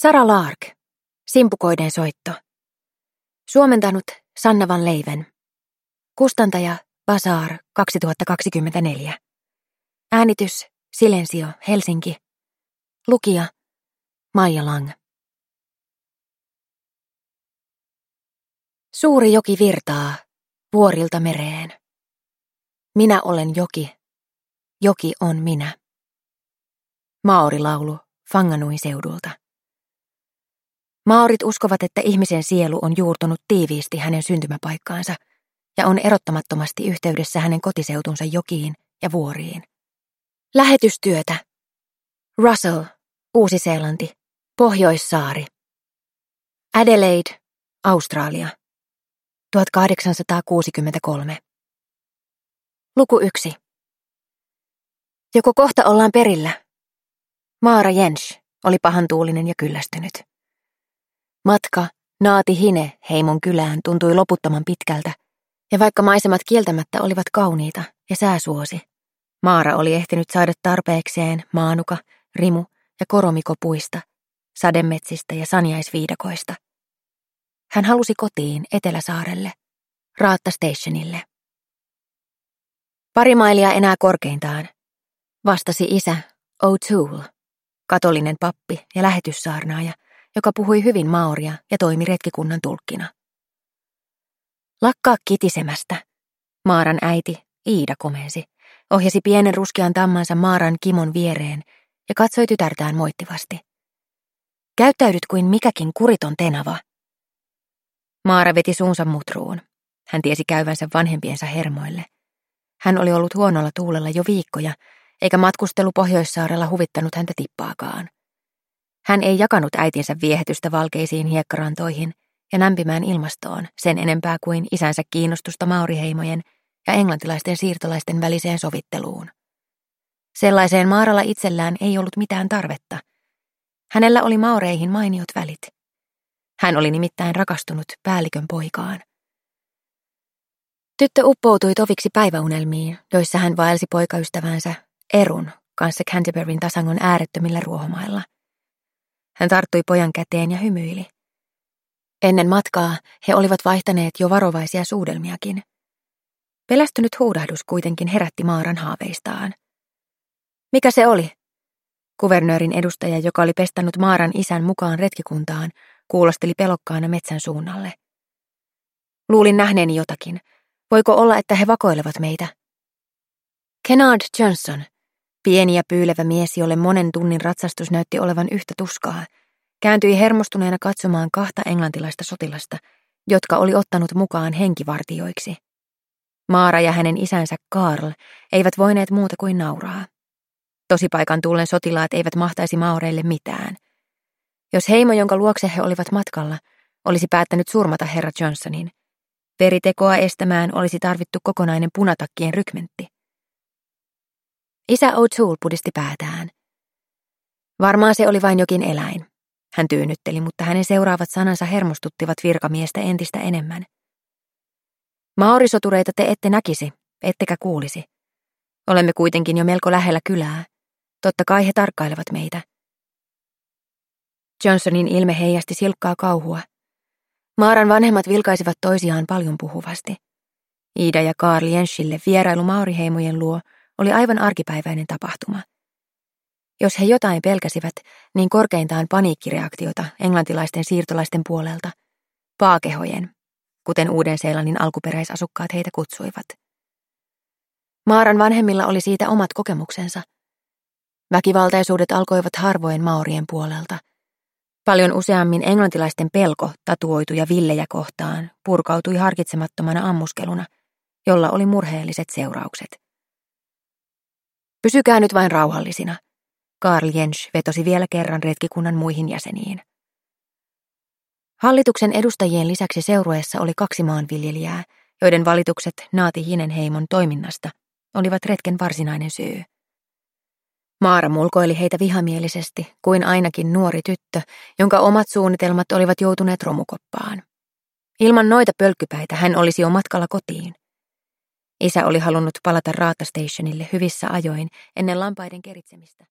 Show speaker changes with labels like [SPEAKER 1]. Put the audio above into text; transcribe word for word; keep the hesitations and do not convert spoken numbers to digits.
[SPEAKER 1] Sara Lark, Simpukoiden soitto. Suomentanut Sanna van Leiven. Kustantaja Bazaar kaksituhattakaksikymmentäneljä. Äänitys Silensio Helsinki. Lukija Maija Lang. Suuri joki virtaa vuorilta mereen. Minä olen joki. Joki on minä. Maorilaulu Whanganui seudulta. Maorit uskovat, että ihmisen sielu on juurtunut tiiviisti hänen syntymäpaikkaansa ja on erottamattomasti yhteydessä hänen kotiseutunsa jokiin ja vuoriin. Lähetystyötä. Russell, Uusi-Seelanti, Pohjoissaari. Adelaide, Australia. tuhatkahdeksansataakuusikymmentäkolme. Luku yksi. Joko kohta ollaan perillä? Maara Jensch oli pahantuulinen ja kyllästynyt. Matka Naati Hine heimon kylään tuntui loputtoman pitkältä, ja vaikka maisemat kieltämättä olivat kauniita ja sää suosi, Maara oli ehtinyt saada tarpeekseen maanuka, rimu ja koromikopuista, sademetsistä ja saniaisviidakoista. Hän halusi kotiin Eteläsaarelle, Raatta Stationille. Pari mailia enää korkeintaan, vastasi isä O'Toole, katolinen pappi ja lähetyssaarnaaja, joka puhui hyvin maoria ja toimi retkikunnan tulkkina. Lakkaa kitisemästä, Maaran äiti Iida komensi, ohjasi pienen ruskean tammansa Maaran Kimon viereen ja katsoi tytärtään moittivasti. Käyttäydyt kuin mikäkin kuriton tenava. Maara veti suunsa mutruun. Hän tiesi käyvänsä vanhempiensa hermoille. Hän oli ollut huonolla tuulella jo viikkoja, eikä matkustelu Pohjoissaarella huvittanut häntä tippaakaan. Hän ei jakanut äitinsä viehätystä valkeisiin hiekkarantoihin ja lämpimään ilmastoon sen enempää kuin isänsä kiinnostusta maoriheimojen ja englantilaisten siirtolaisten väliseen sovitteluun. Sellaiseen Maaralla itsellään ei ollut mitään tarvetta. Hänellä oli maoreihin mainiot välit. Hän oli nimittäin rakastunut päällikön poikaan. Tyttö uppoutui toviksi päiväunelmiin, joissa hän vaelsi poikaystävänsä Erun kanssa Canterburyn tasangon äärettömillä ruohomailla. Hän tarttui pojan käteen ja hymyili. Ennen matkaa he olivat vaihtaneet jo varovaisia suudelmiakin. Pelästynyt huudahdus kuitenkin herätti Maaran haaveistaan. Mikä se oli? Kuvernöörin edustaja, joka oli pestannut Maaran isän mukaan retkikuntaan, kuulosteli pelokkaana metsän suunnalle. Luulin nähneeni jotakin. Voiko olla, että he vakoilevat meitä? Kennard Johnson, pieni ja pyylevä mies, jolle monen tunnin ratsastus näytti olevan yhtä tuskaa, kääntyi hermostuneena katsomaan kahta englantilaista sotilasta, jotka oli ottanut mukaan henkivartioiksi. Maara ja hänen isänsä Karl eivät voineet muuta kuin nauraa. Tosipaikan tullen sotilaat eivät mahtaisi maoreille mitään. Jos heimo, jonka luokse he olivat matkalla, olisi päättänyt surmata herra Johnsonin, veritekoa estämään olisi tarvittu kokonainen punatakkien rykmentti. Isä O'Toole pudisti päätään. Varmaan se oli vain jokin eläin. Hän tyynnytteli, mutta hänen seuraavat sanansa hermostuttivat virkamiestä entistä enemmän. Maorisotureita te ette näkisi, ettekä kuulisi. Olemme kuitenkin jo melko lähellä kylää. Totta kai he tarkkailevat meitä. Johnsonin ilme heijasti silkkaa kauhua. Maaran vanhemmat vilkaisivat toisiaan paljon puhuvasti. Iida ja Karl Jenschille vierailu maoriheimojen luo oli aivan arkipäiväinen tapahtuma. Jos he jotain pelkäsivät, niin korkeintaan paniikkireaktiota englantilaisten siirtolaisten puolelta, paakehojen, kuten Uuden-Seelannin alkuperäisasukkaat heitä kutsuivat. Maaran vanhemmilla oli siitä omat kokemuksensa. Väkivaltaisuudet alkoivat harvoin maorien puolelta. Paljon useammin englantilaisten pelko tatuoituja villejä kohtaan purkautui harkitsemattomana ammuskeluna, jolla oli murheelliset seuraukset. Pysykää nyt vain rauhallisina, Karl Jensch vetosi vielä kerran retkikunnan muihin jäseniin. Hallituksen edustajien lisäksi seurueessa oli kaksi maanviljelijää, joiden valitukset Naati Hinen heimon toiminnasta olivat retken varsinainen syy. Maara mulkoili heitä vihamielisesti kuin ainakin nuori tyttö, jonka omat suunnitelmat olivat joutuneet romukoppaan. Ilman noita pölkkypäitä hän olisi jo matkalla kotiin. Isä oli halunnut palata Raatta Stationille hyvissä ajoin ennen lampaiden keritsemistä.